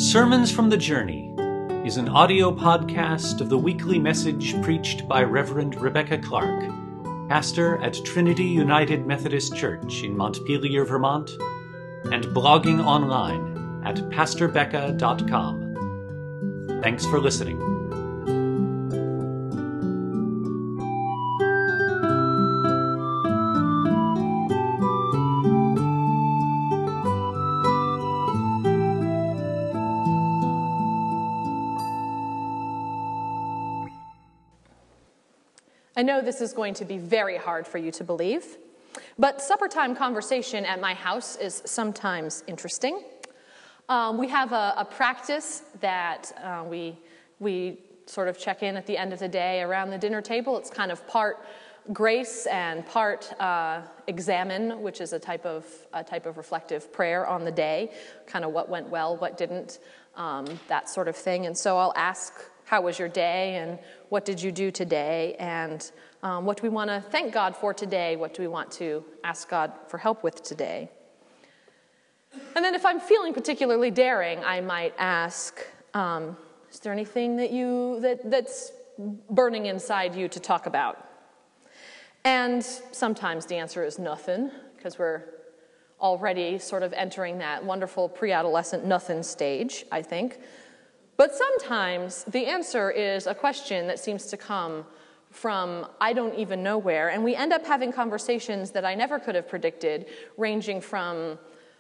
Sermons from the Journey is an audio podcast of the weekly message preached by Reverend Rebecca Clark, pastor at Trinity United Methodist Church in Montpelier, Vermont, and blogging online at pastorbecca.com. Thanks for listening. I know this is going to be very hard for you to believe, but supper time conversation at my house is sometimes interesting. We have a practice that we sort of check in at the end of the day around the dinner table. It's kind of part grace and part examine, which is a type of reflective prayer on the day, kind of what went well, what didn't, that sort of thing. And so I'll ask, how was your day, and what did you do today, and what do we want to thank God for today, what do we want to ask God for help with today. And then if I'm feeling particularly daring, I might ask, is there anything that's burning inside you to talk about? And sometimes the answer is nothing, because we're already sort of entering that wonderful pre-adolescent nothing stage, I think. But sometimes the answer is a question that seems to come from I don't even know where, and we end up having conversations that I never could have predicted, ranging from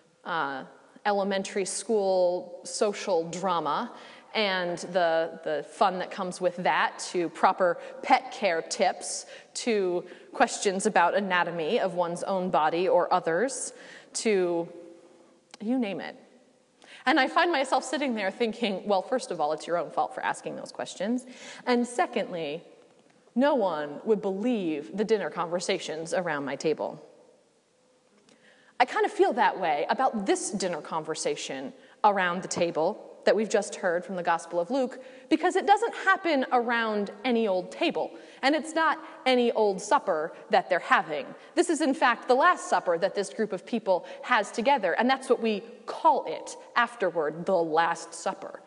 elementary school social drama and the fun that comes with that, to proper pet care tips, to questions about anatomy of one's own body or others, to you name it. And I find myself sitting there thinking, well, first of all, it's your own fault for asking those questions. And secondly, no one would believe the dinner conversations around my table. I kind of feel that way about this dinner conversation around the table that we've just heard from the Gospel of Luke, because it doesn't happen around any old table, and it's not any old supper that they're having. This is, in fact, the Last Supper that this group of people has together, and that's what we call it afterward, the Last Supper.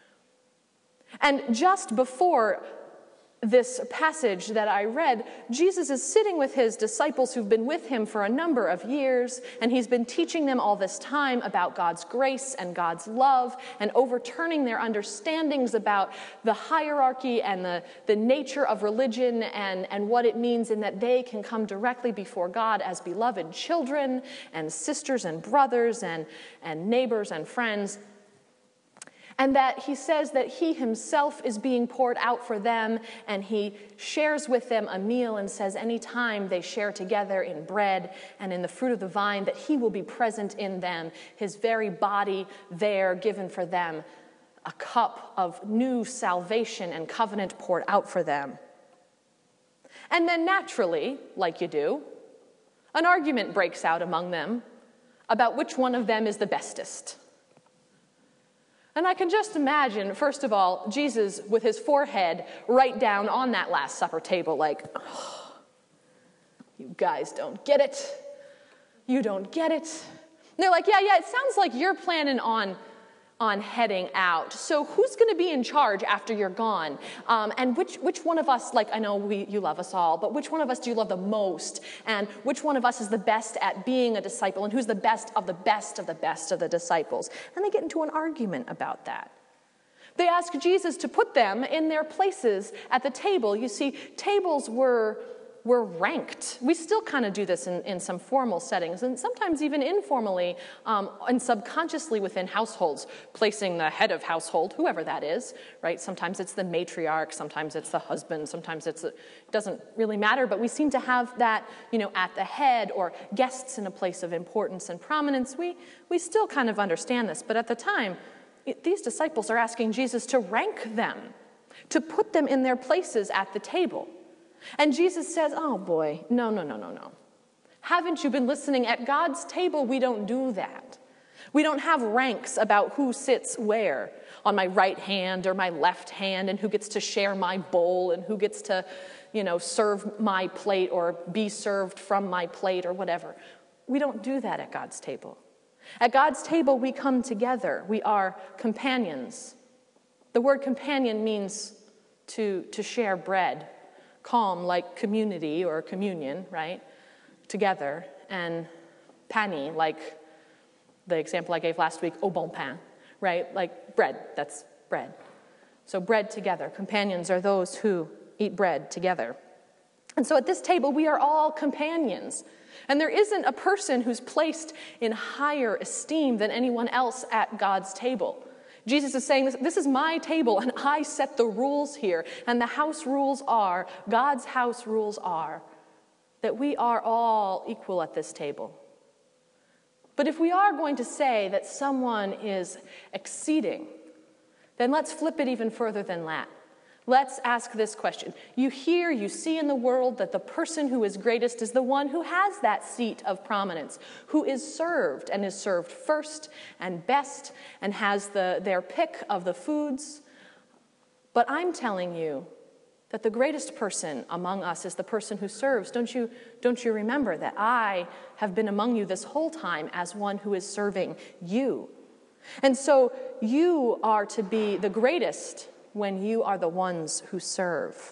And just before this passage that I read, Jesus is sitting with his disciples who've been with him for a number of years, and he's been teaching them all this time about God's grace and God's love, and overturning their understandings about the hierarchy and the nature of religion and what it means in that they can come directly before God as beloved children and sisters and brothers and neighbors and friends. And that he says that he himself is being poured out for them, and he shares with them a meal and says anytime they share together in bread and in the fruit of the vine, that he will be present in them, his very body there given for them, a cup of new salvation and covenant poured out for them. And then naturally, like you do, an argument breaks out among them about which one of them is the bestest. And I can just imagine, first of all, Jesus with his forehead right down on that Last Supper table, like, oh, you guys don't get it. You don't get it. And they're like, yeah, it sounds like you're planning on heading out. So who's going to be in charge after you're gone? And which one of us, like, I know you love us all, but which one of us do you love the most? And which one of us is the best at being a disciple? And who's the best of the best of the best of the disciples? And they get into an argument about that. They ask Jesus to put them in their places at the table. You see, tables were ranked. We still kind of do this in some formal settings, and sometimes even informally and subconsciously within households, placing the head of household, whoever that is, right? Sometimes it's the matriarch, sometimes it's the husband, sometimes it doesn't really matter, but we seem to have that, at the head, or guests in a place of importance and prominence. We still kind of understand this, but at the time, these disciples are asking Jesus to rank them, to put them in their places at the table. And Jesus says, oh boy, no. Haven't you been listening? At God's table, we don't do that. We don't have ranks about who sits where, on my right hand or my left hand, and who gets to share my bowl, and who gets to, serve my plate or be served from my plate or whatever. We don't do that at God's table. At God's table, we come together. We are companions. The word companion means to share bread. Calm, like community or communion, right? Together. And pani, like the example I gave last week, au bon pain, right? Like bread, that's bread. So bread together. Companions are those who eat bread together. And so at this table, we are all companions. And there isn't a person who's placed in higher esteem than anyone else at God's table. Jesus is saying, this is my table, and I set the rules here. And the house rules are, God's house rules are, that we are all equal at this table. But if we are going to say that someone is exceeding, then let's flip it even further than that. Let's ask this question. You see in the world that the person who is greatest is the one who has that seat of prominence, who is served and is served first and best and has their pick of the foods. But I'm telling you that the greatest person among us is the person who serves. Don't you remember that I have been among you this whole time as one who is serving you? And so you are to be the greatest when you are the ones who serve.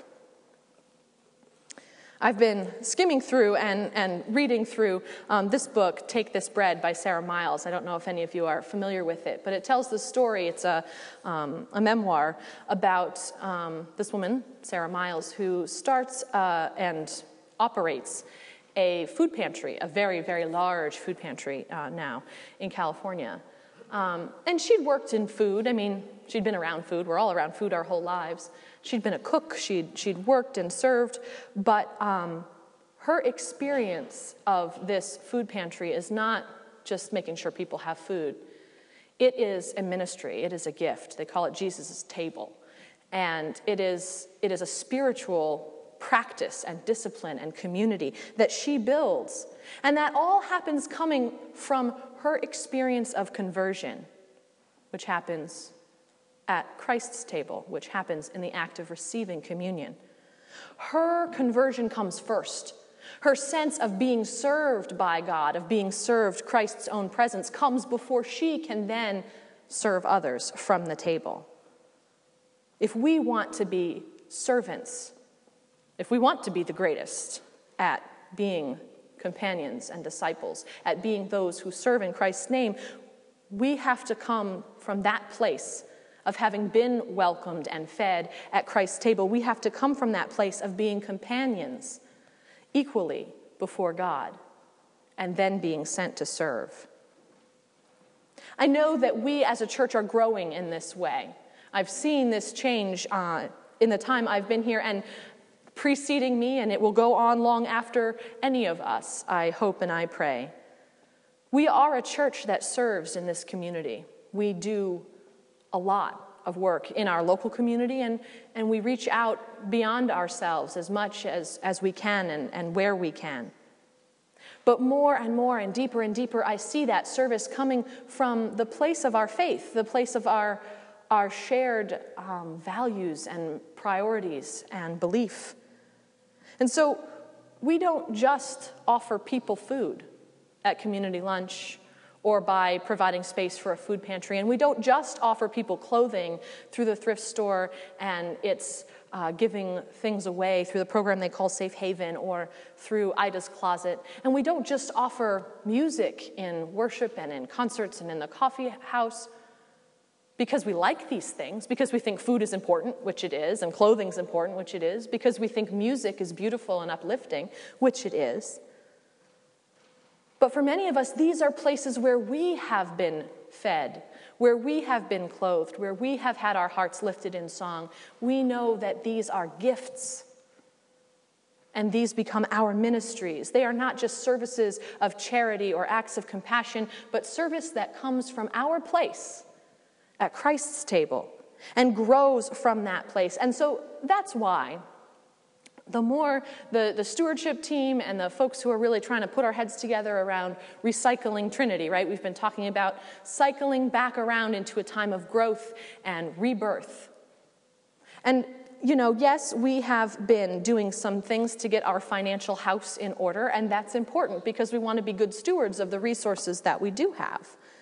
I've been skimming through and reading through this book, Take This Bread by Sarah Miles. I don't know if any of you are familiar with it, but it tells the story. It's a memoir about this woman, Sarah Miles, who starts and operates a food pantry, a very, very large food pantry now in California. And she'd worked in food. I mean, she'd been around food. We're all around food our whole lives. She'd been a cook. She'd worked and served. But her experience of this food pantry is not just making sure people have food. It is a ministry. It is a gift. They call it Jesus' table. And it is a spiritual practice and discipline and community that she builds. And that all happens coming from her experience of conversion, which happens at Christ's table, which happens in the act of receiving communion. Her conversion comes first. Her sense of being served by God, of being served Christ's own presence, comes before she can then serve others from the table. If we want to be servants, if we want to be the greatest at being companions and disciples, at being those who serve in Christ's name, we have to come from that place of having been welcomed and fed at Christ's table. We have to come from that place of being companions equally before God and then being sent to serve. I know that we as a church are growing in this way. I've seen this change in the time I've been here, and preceding me, and it will go on long after any of us, I hope and I pray. We are a church that serves in this community. We do a lot of work in our local community, and we reach out beyond ourselves as much as we can and where we can. But more and more and deeper, I see that service coming from the place of our faith, the place of our shared values and priorities and belief. And so we don't just offer people food at community lunch or by providing space for a food pantry. And we don't just offer people clothing through the thrift store and it's giving things away through the program they call Safe Haven or through Ida's Closet. And we don't just offer music in worship and in concerts and in the coffee house because we like these things, because we think food is important, which it is, and clothing's important, which it is, because we think music is beautiful and uplifting, which it is. But for many of us, these are places where we have been fed, where we have been clothed, where we have had our hearts lifted in song. We know that these are gifts, and these become our ministries. They are not just services of charity or acts of compassion, but service that comes from our place at Christ's table and grows from that place. And so that's why the more the stewardship team and the folks who are really trying to put our heads together around recycling Trinity, right? We've been talking about cycling back around into a time of growth and rebirth. And, yes, we have been doing some things to get our financial house in order, and that's important because we want to be good stewards of the resources that we do have.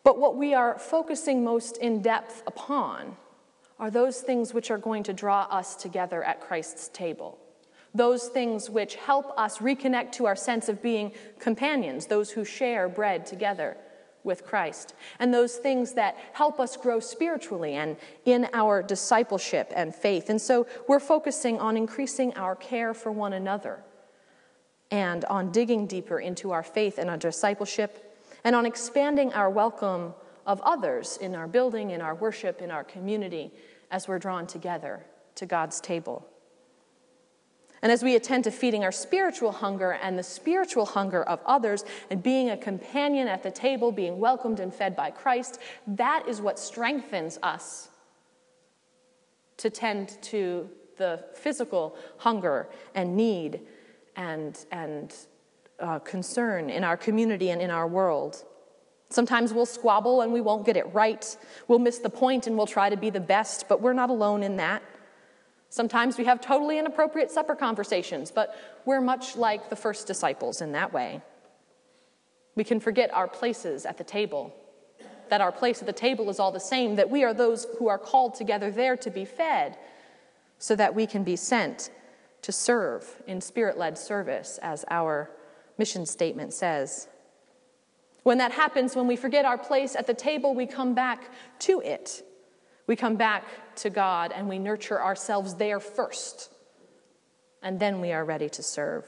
But what we are focusing most in depth upon are those things which are going to draw us together at Christ's table. Those things which help us reconnect to our sense of being companions, those who share bread together with Christ, and those things that help us grow spiritually and in our discipleship and faith. And so we're focusing on increasing our care for one another and on digging deeper into our faith and our discipleship and on expanding our welcome of others in our building, in our worship, in our community as we're drawn together to God's table. And as we attend to feeding our spiritual hunger and the spiritual hunger of others and being a companion at the table, being welcomed and fed by Christ, that is what strengthens us to tend to the physical hunger and need and concern in our community and in our world. Sometimes we'll squabble and we won't get it right. We'll miss the point and we'll try to be the best, but we're not alone in that. Sometimes we have totally inappropriate supper conversations, but we're much like the first disciples in that way. We can forget our places at the table, that our place at the table is all the same, that we are those who are called together there to be fed, so that we can be sent to serve in spirit-led service, as our mission statement says. When that happens, when we forget our place at the table, we come back to it. We come back to God and we nurture ourselves there first, and then we are ready to serve.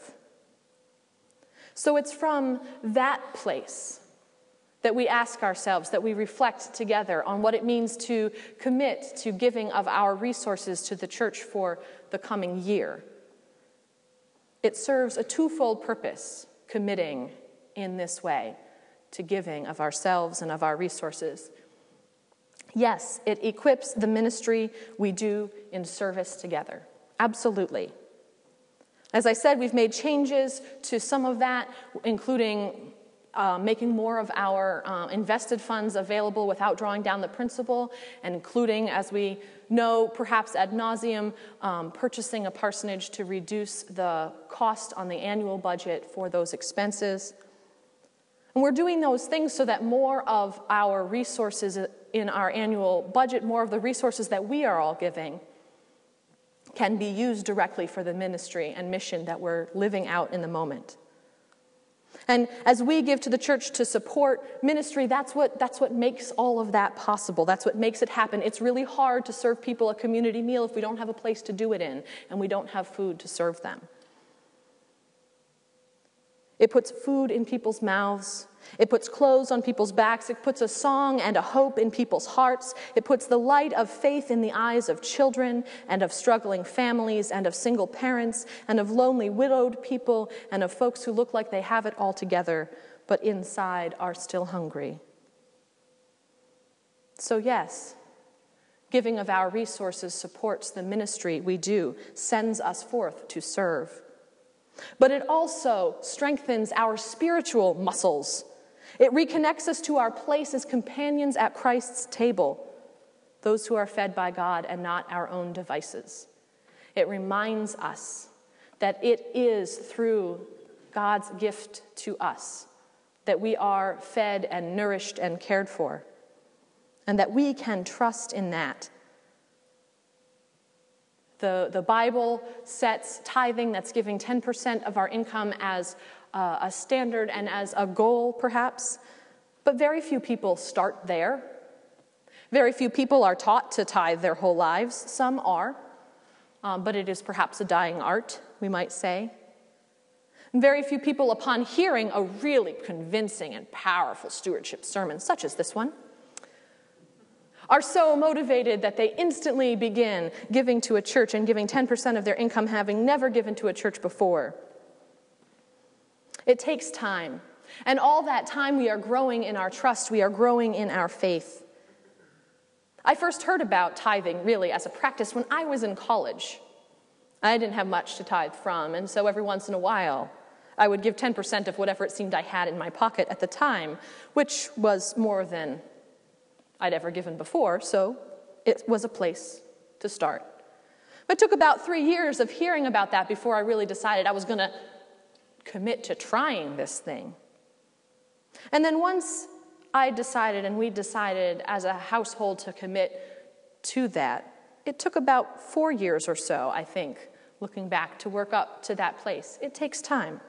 So it's from that place that we ask ourselves, that we reflect together on what it means to commit to giving of our resources to the church for the coming year. It serves a twofold purpose, committing in this way to giving of ourselves and of our resources. Yes, it equips the ministry we do in service together. Absolutely. As I said, we've made changes to some of that, including making more of our invested funds available without drawing down the principal, and including, as we know, perhaps ad nauseum, purchasing a parsonage to reduce the cost on the annual budget for those expenses. And we're doing those things so that more of our resources in our annual budget, more of the resources that we are all giving, can be used directly for the ministry and mission that we're living out in the moment. And as we give to the church to support ministry, that's what makes all of that possible. That's what makes it happen. It's really hard to serve people a community meal if we don't have a place to do it in and we don't have food to serve them. It puts food in people's mouths. It puts clothes on people's backs. It puts a song and a hope in people's hearts. It puts the light of faith in the eyes of children and of struggling families and of single parents and of lonely widowed people and of folks who look like they have it all together, but inside are still hungry. So yes, giving of our resources supports the ministry we do, sends us forth to serve. But it also strengthens our spiritual muscles. It reconnects us to our place as companions at Christ's table, those who are fed by God and not our own devices. It reminds us that it is through God's gift to us that we are fed and nourished and cared for, and that we can trust in that. The Bible sets tithing, that's giving 10% of our income, as a standard and as a goal, perhaps. But very few people start there. Very few people are taught to tithe their whole lives. Some are, but it is perhaps a dying art, we might say. And very few people, upon hearing a really convincing and powerful stewardship sermon, such as this one, are so motivated that they instantly begin giving to a church and giving 10% of their income, having never given to a church before. It takes time. And all that time we are growing in our trust, we are growing in our faith. I first heard about tithing really as a practice when I was in college. I didn't have much to tithe from, and so every once in a while I would give 10% of whatever it seemed I had in my pocket at the time, which was more than I'd ever given before, so it was a place to start. But it took about 3 years of hearing about that before I really decided I was going to commit to trying this thing. And then once I decided and we decided as a household to commit to that, it took about 4 years or so, I think, looking back, to work up to that place. It takes time.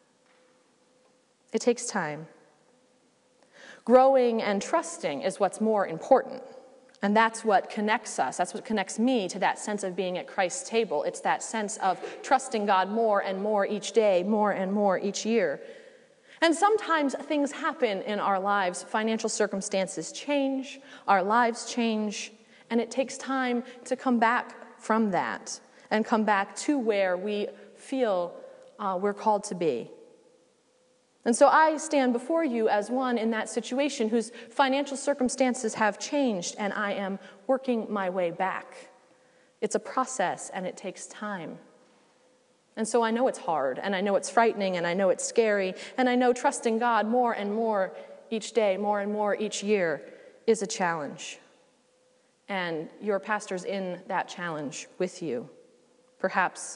It takes time. Growing and trusting is what's more important. And that's what connects us. That's what connects me to that sense of being at Christ's table. It's that sense of trusting God more and more each day, more and more each year. And sometimes things happen in our lives. Financial circumstances change, our lives change, and it takes time to come back from that and come back to where we feel we're called to be. And so I stand before you as one in that situation whose financial circumstances have changed, and I am working my way back. It's a process, and it takes time. And so I know it's hard, and I know it's frightening, and I know it's scary, and I know trusting God more and more each day, more and more each year, is a challenge. And your pastor's in that challenge with you, perhaps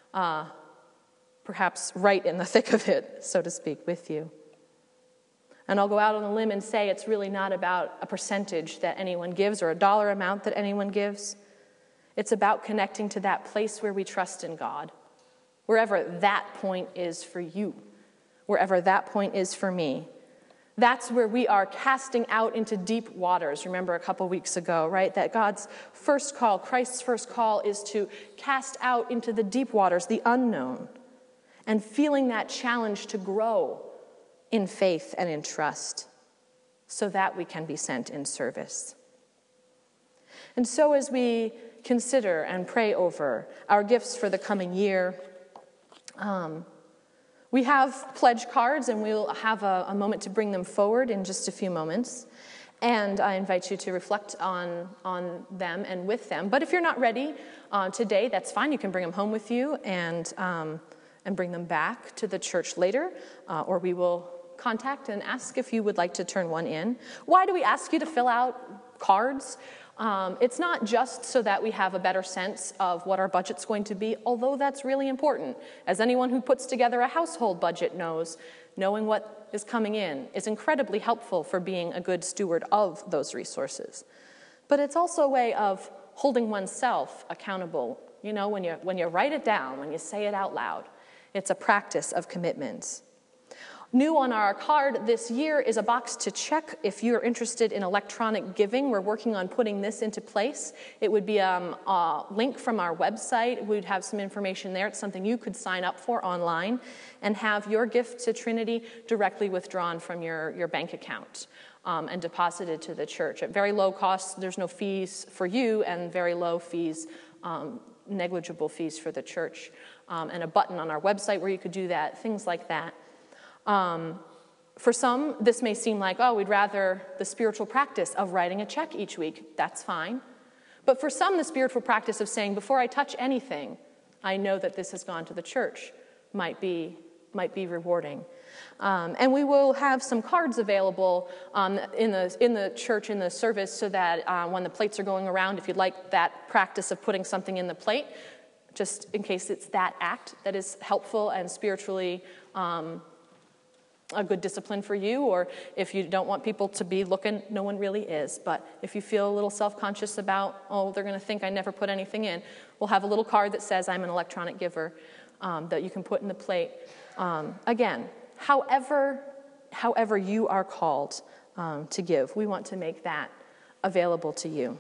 right in the thick of it, so to speak, with you. And I'll go out on a limb and say it's really not about a percentage that anyone gives or a dollar amount that anyone gives. It's about connecting to that place where we trust in God, wherever that point is for you, wherever that point is for me. That's where we are casting out into deep waters. Remember a couple weeks ago, right? That God's first call, Christ's first call, is to cast out into the deep waters, the unknown, and feeling that challenge to grow in faith and in trust so that we can be sent in service. And so as we consider and pray over our gifts for the coming year, we have pledge cards, and we'll have a moment to bring them forward in just a few moments. And I invite you to reflect on them and with them. But if you're not ready today, that's fine. You can bring them home with you and bring them back to the church later, or we will contact and ask if you would like to turn one in. Why do we ask you to fill out cards? It's not just so that we have a better sense of what our budget's going to be, although that's really important. As anyone who puts together a household budget knows, knowing what is coming in is incredibly helpful for being a good steward of those resources. But it's also a way of holding oneself accountable. You know, when you write it down, when you say it out loud, it's a practice of commitments. New on our card this year is a box to check if you're interested in electronic giving. We're working on putting this into place. It would be a link from our website. We'd have some information there. It's something you could sign up for online and have your gift to Trinity directly withdrawn from your bank account and deposited to the church. At very low cost, there's no fees for you, and very low fees, negligible fees for the church. And a button on our website where you could do that, things like that. For some, this may seem like, oh, we'd rather the spiritual practice of writing a check each week. That's fine. But for some, the spiritual practice of saying, before I touch anything, I know that this has gone to the church might be rewarding. And we will have some cards available in the church, in the service, so that when the plates are going around, if you'd like that practice of putting something in the plate, just in case it's that act that is helpful and spiritually a good discipline for you, or if you don't want people to be looking, no one really is, but if you feel a little self-conscious about, oh, they're going to think I never put anything in, we'll have a little card that says I'm an electronic giver that you can put in the plate. Again, however you are called to give, we want to make that available to you.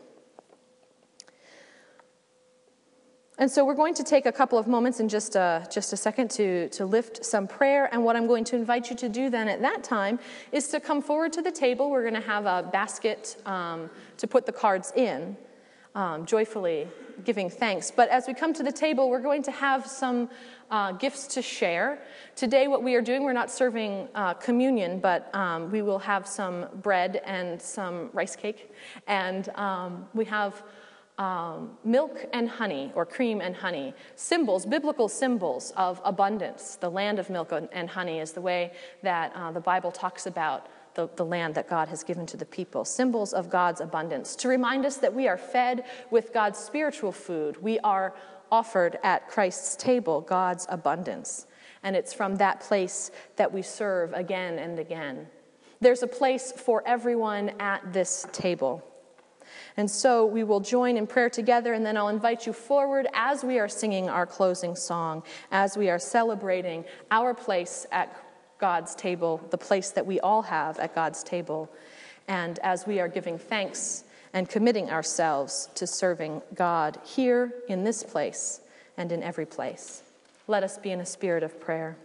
And so we're going to take a couple of moments in just a second to lift some prayer. And what I'm going to invite you to do then at that time is to come forward to the table. We're going to have a basket to put the cards in, joyfully giving thanks. But as we come to the table, we're going to have some gifts to share. Today what we are doing, we're not serving communion, but we will have some bread and some rice cake. And we have milk and honey, or cream and honey, symbols, biblical symbols of abundance. The land of milk and honey is the way that the Bible talks about the land that God has given to the people, symbols of God's abundance, to remind us that we are fed with God's spiritual food. We are offered at Christ's table God's abundance, and it's from that place that we serve again and again. There's a place for everyone at this table. And so we will join in prayer together, and then I'll invite you forward as we are singing our closing song, as we are celebrating our place at God's table, the place that we all have at God's table, and as we are giving thanks and committing ourselves to serving God here in this place and in every place. Let us be in a spirit of prayer.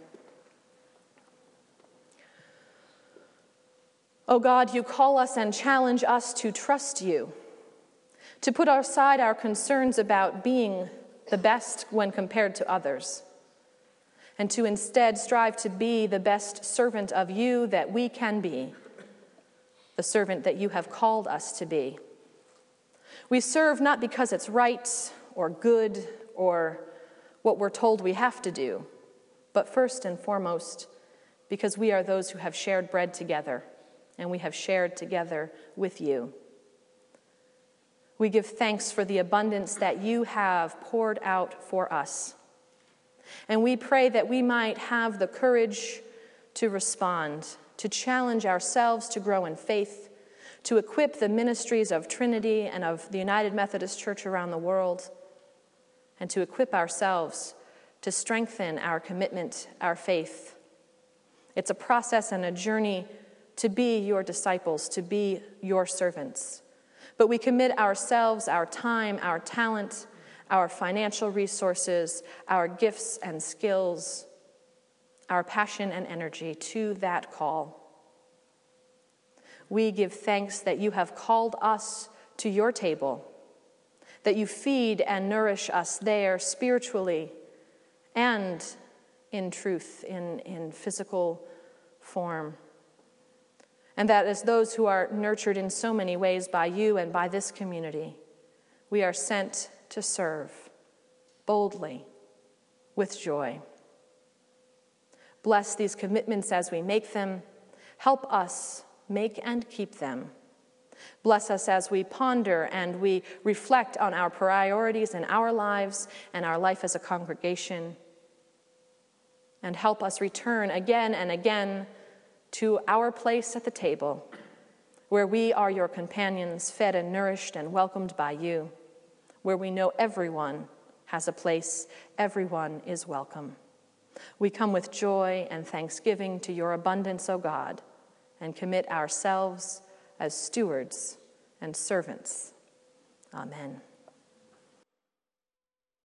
O God, you call us and challenge us to trust you, to put aside our concerns about being the best when compared to others, and to instead strive to be the best servant of you that we can be, the servant that you have called us to be. We serve not because it's right or good or what we're told we have to do, but first and foremost because we are those who have shared bread together, and we have shared together with you. We give thanks for the abundance that you have poured out for us. And we pray that we might have the courage to respond, to challenge ourselves to grow in faith, to equip the ministries of Trinity and of the United Methodist Church around the world, and to equip ourselves to strengthen our commitment, our faith. It's a process and a journey to be your disciples, to be your servants. But we commit ourselves, our time, our talent, our financial resources, our gifts and skills, our passion and energy to that call. We give thanks that you have called us to your table, that you feed and nourish us there spiritually and in truth, in physical form. And that as those who are nurtured in so many ways by you and by this community, we are sent to serve boldly, with joy. Bless these commitments as we make them. Help us make and keep them. Bless us as we ponder and we reflect on our priorities in our lives and our life as a congregation. And help us return again and again to our place at the table, where we are your companions, fed and nourished and welcomed by you, where we know everyone has a place, everyone is welcome. We come with joy and thanksgiving to your abundance, O God, and commit ourselves as stewards and servants. Amen.